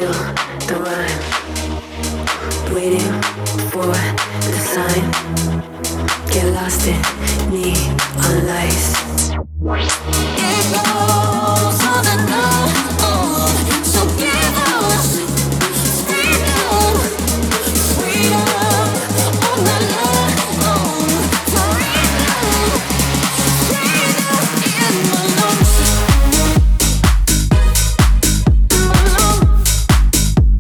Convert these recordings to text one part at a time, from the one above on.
feel the rhyme, waiting for the sign. Get lost in neon lights. It goes on and on, so give us freedom, freedom, all night long, freedom, freedom in my lungs.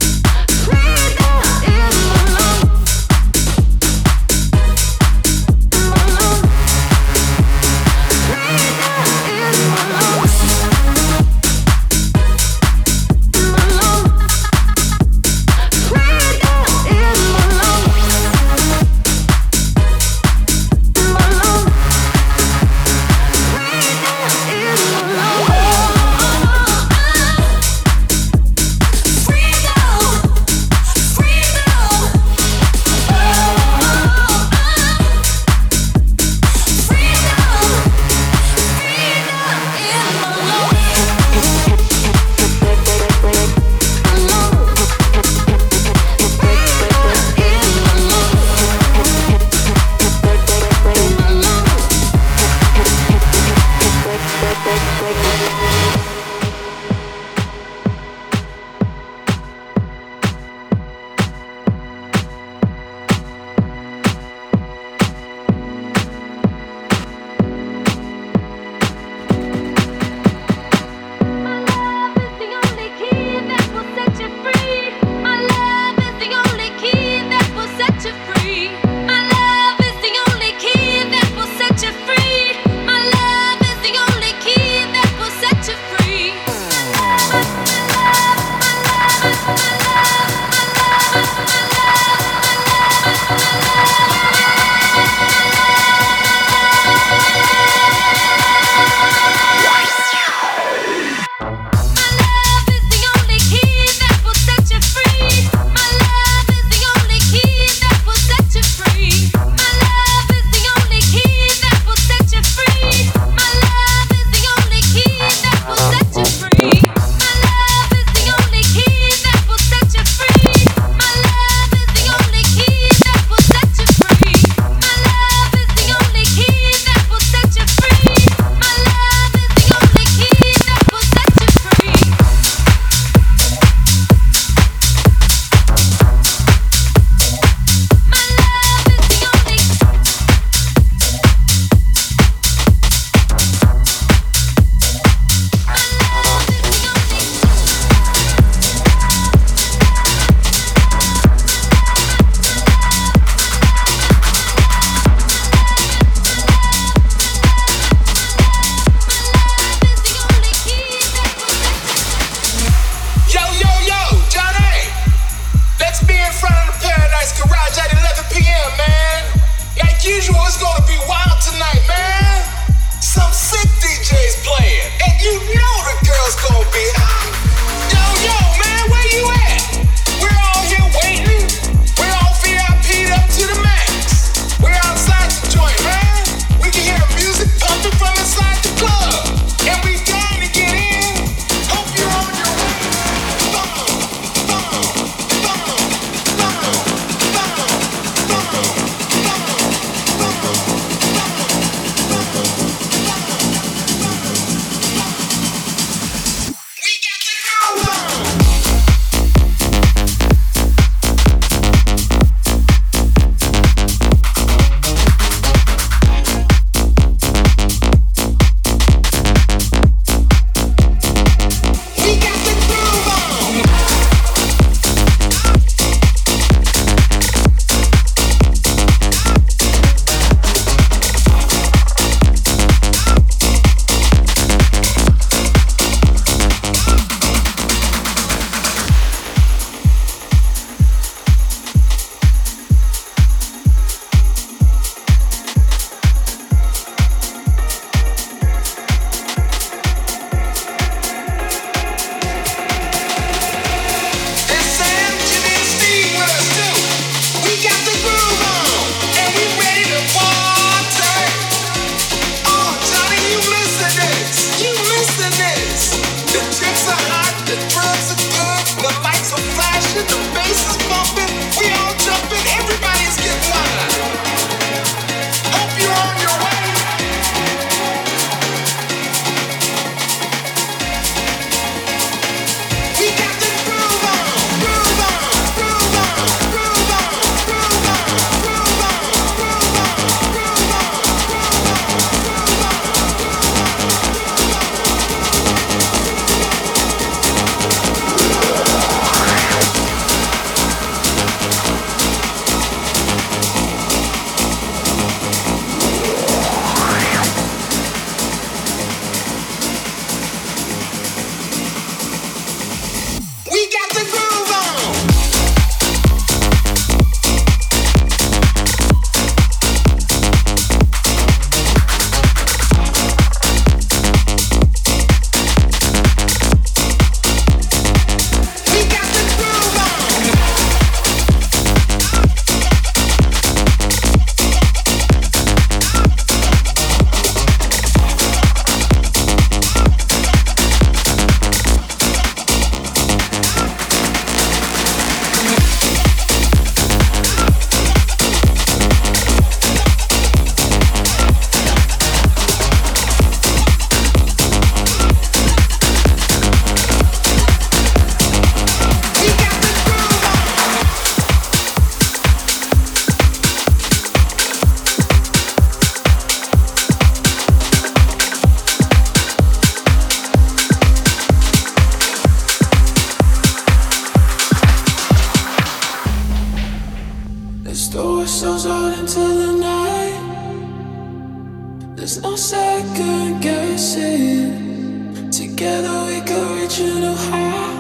souls out into the night. There's no second guessing. Together we could reach a new high.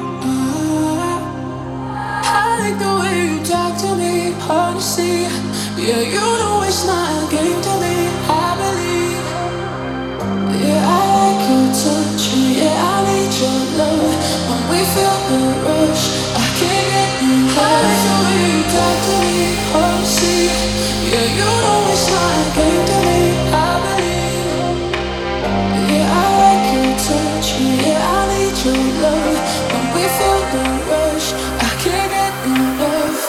I like the way you talk to me, honestly. Yeah, you know it's not a game to me, I believe. Yeah, I like your touch, yeah, I need your love. When we feel the rush, I can't get enough. I like the way you talk to me, honestly. Yeah, you know it's not a game to me, I believe. Yeah, I like your touch, yeah, I need your love. When we feel the rush, I can't get enough.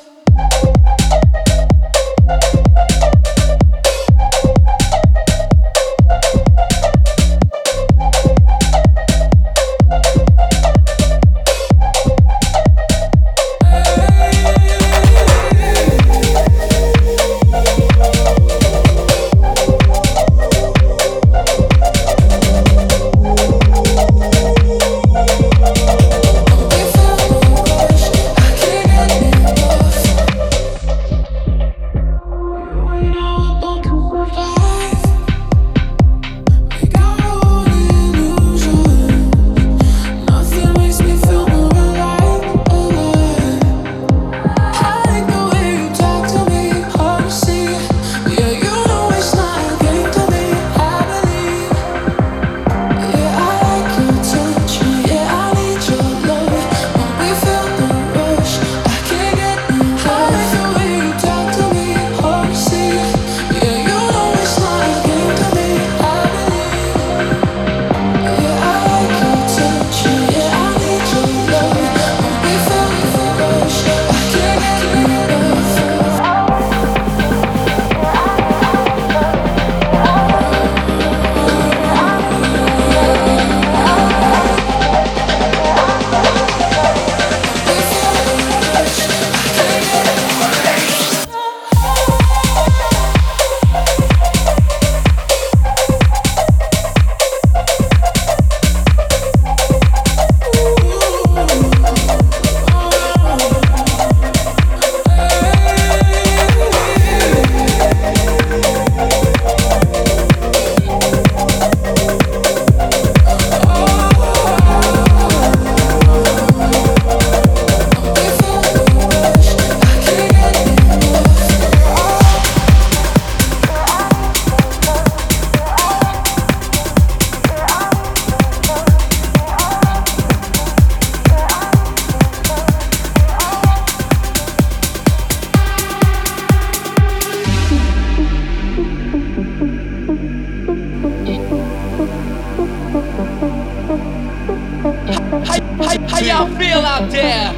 How y'all feel out there?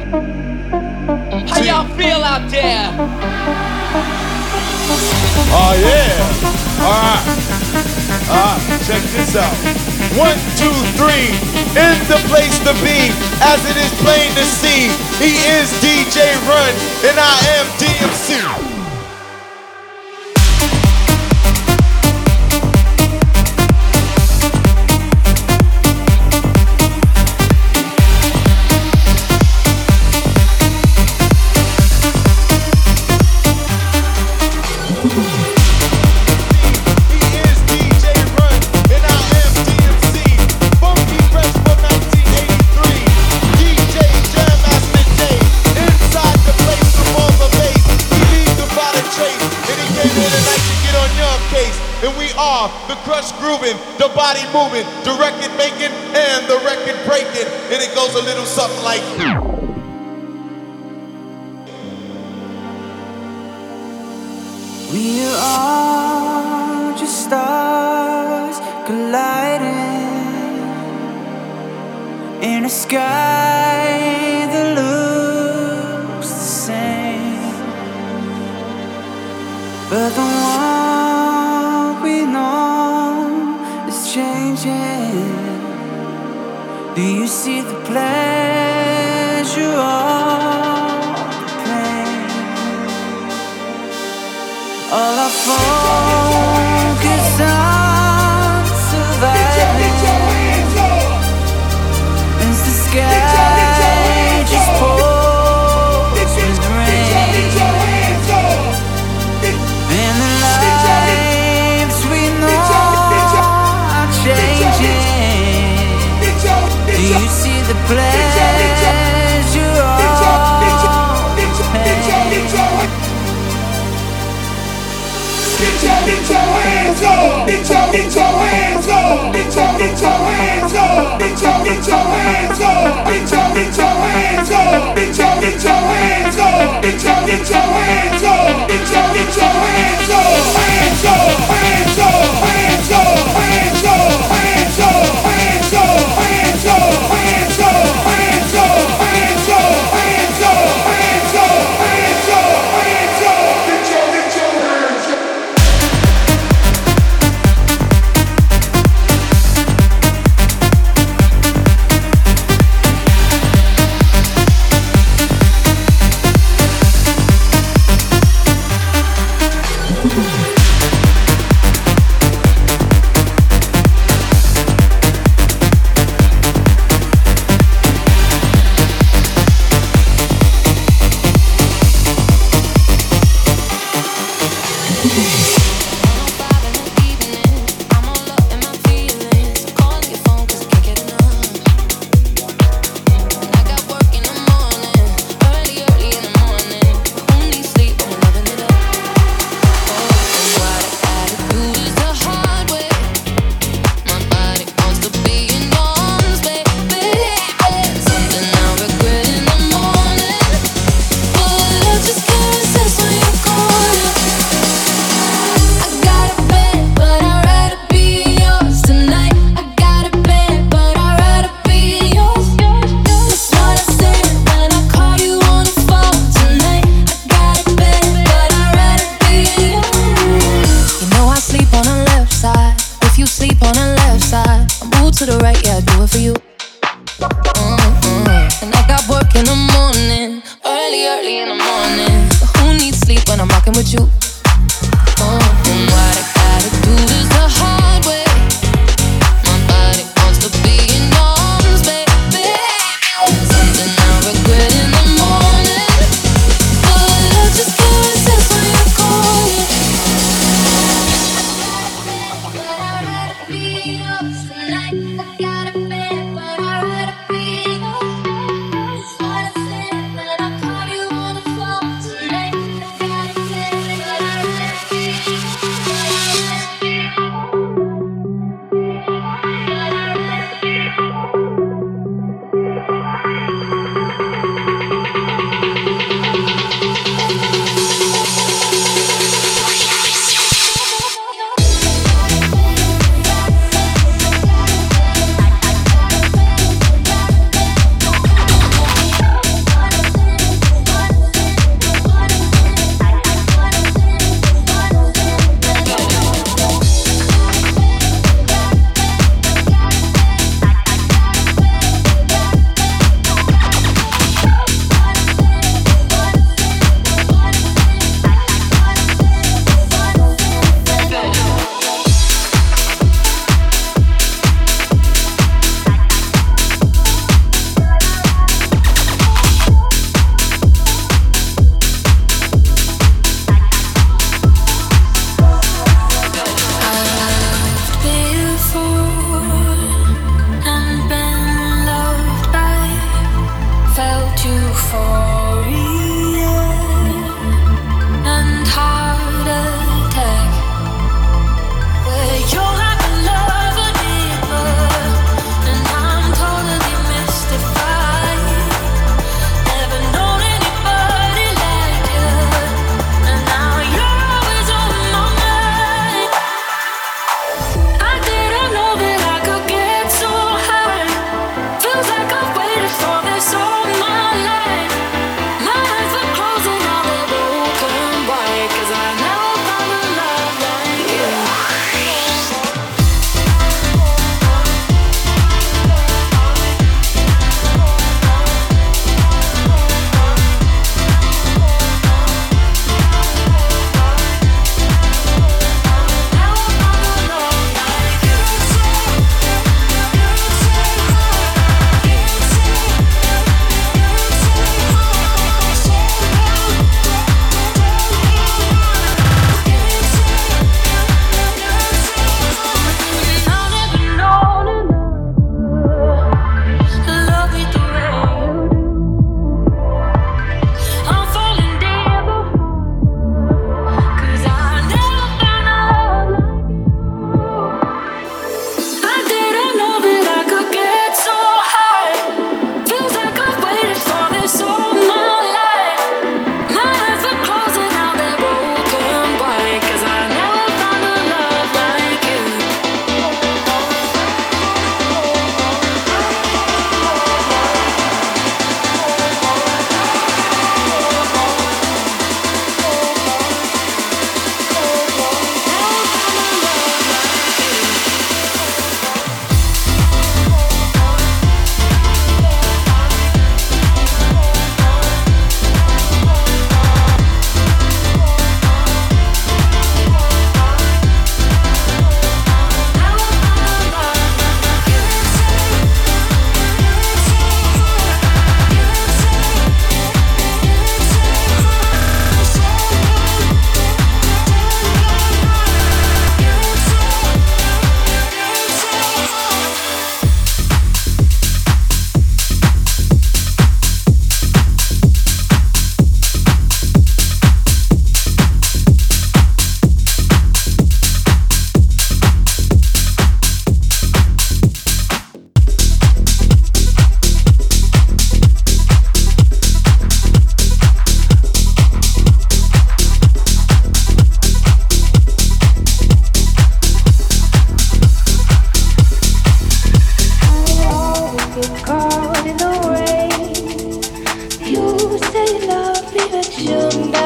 How y'all feel out there? Oh yeah. Alright, check this out. 1, 2, 3, in the place to be, as it is plain to see. He is DJ Run, and I am DMC. The crush grooving, the body moving, the record making, and the record breaking. And it goes a little something like we are all just stars colliding in a sky that looks the same, but the one we know is changing. Do you see the pleasure or the pain? All our focus on surviving as the sky just pours with rain.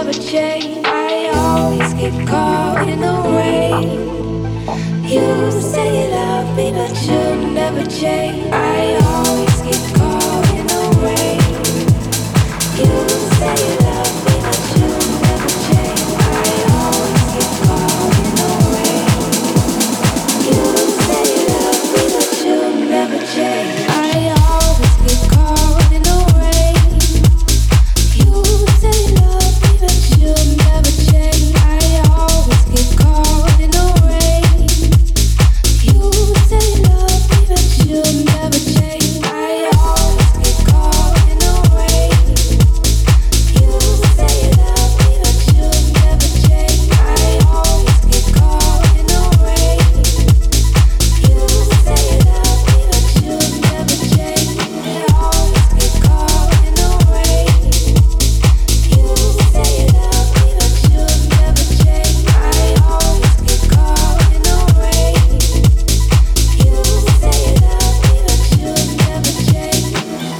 never change. I always get caught in the rain. You say you love me, but you'll never change. I always get caught in the rain. You say you love me, but you'll never change. I always get caught in the rain. You say you love me, but you'll never change. I always get caught in the rain. You say you love me, but you'll never change. I always get caught in the rain. You say you love me, but you'll never change. I always get caught in the rain. You say you love me, but you'll never change. I always get caught in the rain. You say you love me, but you'll never change. I always get caught in the rain. You say you love me, but you'll never change. I always get caught in the rain. You say you love me, but you'll never change.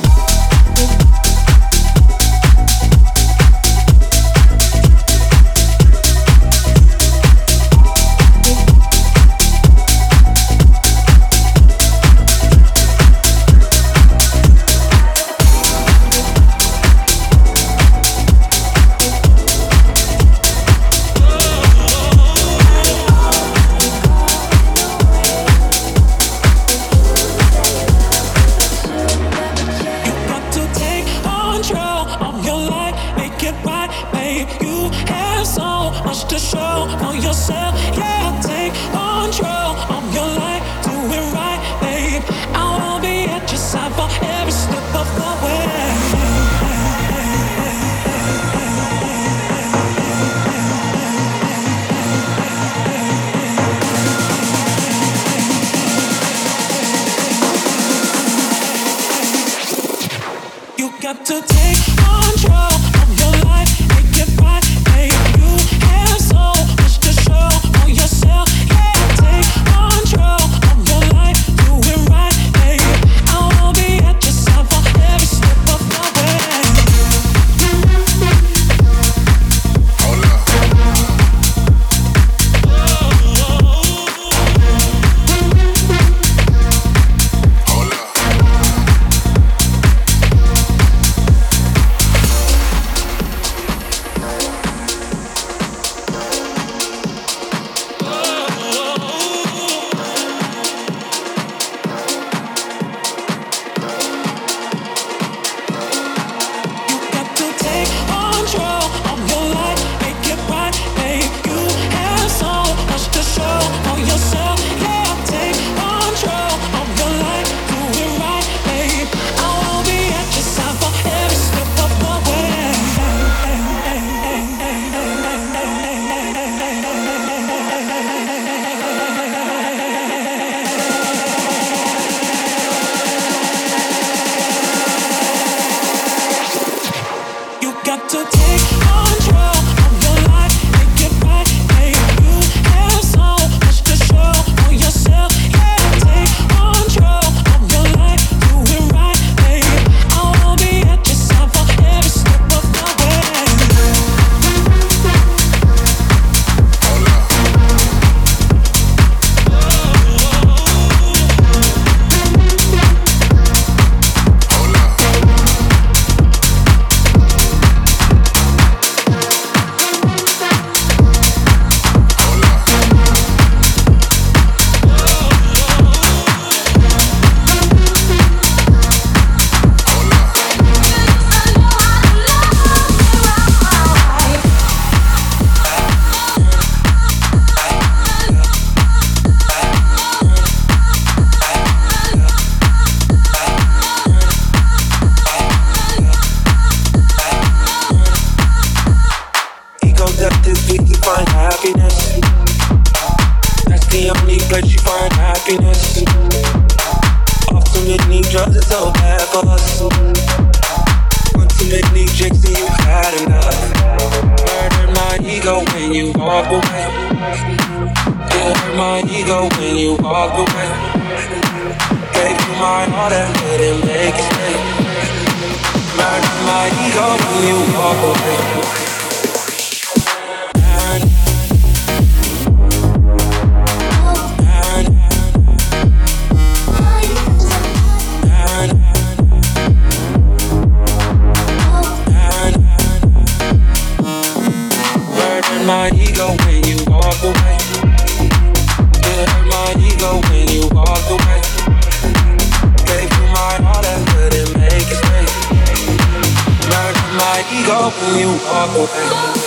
You got to take control of your life, make it right, babe. You have so much to show for yourself. Yeah, take control of your life, do it right, babe. I will be at your side for every step of the way. You got to take control of your life, make it right, babe. You have so much to show for yourself. Yeah, take control of your life, do it right, babe. I will be at your side for every step of the way. Hold up. Hold up. You got to take control of your life, make it right, babe. You have so much to show for yourself. Yeah, take control of your life, do it right, babe. I will be at your side for every step of the way. You got to take control of your life, make it right, babe. You have so much to show for yourself. Yeah, take control of your life, do it right, babe. I will be at your side for every step of the way. Hold up. Hold up. Ego death is where you find happiness. That's the only place you find happiness. Off too many drugs, it's so bad for us. One too many drinks and you had enough. Murder my ego when you walk away. It hurt my ego when you walk away. Gave you my all that didn't make it stay. Murder my ego when you walk away. when you walk away.